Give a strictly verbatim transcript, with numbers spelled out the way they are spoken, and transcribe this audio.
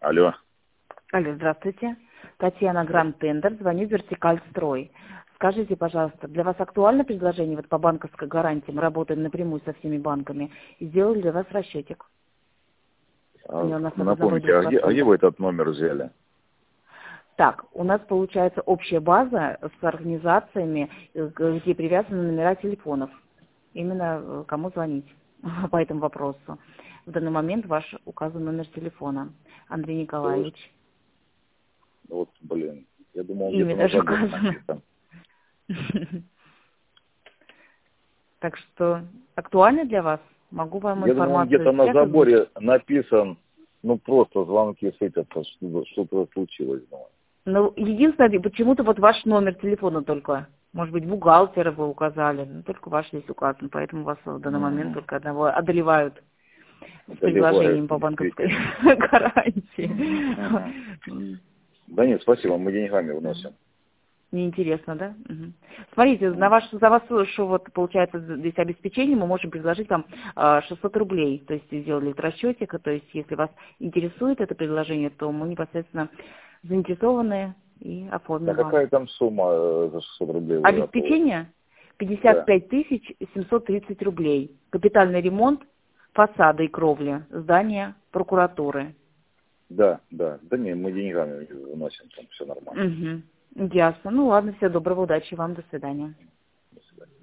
Алло. Алло, здравствуйте. Татьяна Гранд Тендер, звонит Вертикаль Строй. Скажите, пожалуйста, для вас актуально предложение вот по банковской гарантии? Мы работаем напрямую со всеми банками. И сделали для вас расчетик. А, У нас напомните, а где, а где вы этот номер взяли? Так, у нас получается общая база с организациями, где привязаны номера телефонов. Именно э, кому звонить по этому вопросу. В данный момент ваш указан номер телефона. Андрей Николаевич. Вот, блин, я думал, Имя где-то на даже заборе указано. написано. Так что актуально для вас? Могу вам Я думал, информацию где-то на сейчас заборе озвучить. написан, ну, просто звонки с этим, что-то случилось. Думаю. Ну, единственное, почему-то вот ваш номер телефона только. Может быть, бухгалтера вы указали. Но только ваш здесь указан. Поэтому вас в данный момент Угу. только одного одолевают с Доливает, предложением по банковской действительно. гарантии. Да нет, спасибо, мы деньгами вносим. Неинтересно, да? Угу. Смотрите, на ваш, за вас, что вот получается здесь обеспечение, мы можем предложить вам шестьсот рублей. То есть сделали расчетик, то есть если вас интересует это предложение, то мы непосредственно заинтересованы и оформим А вам. какая там сумма э, за шестьсот рублей? Вы Обеспечение пятьдесят пять тысяч семьсот тридцать рублей. Капитальный ремонт фасада и кровли здания прокуратуры. Да, да. Да не, мы деньгами вносим, там все нормально. Угу. Ясно. Ну ладно, всего доброго, удачи вам, до свидания. До свидания.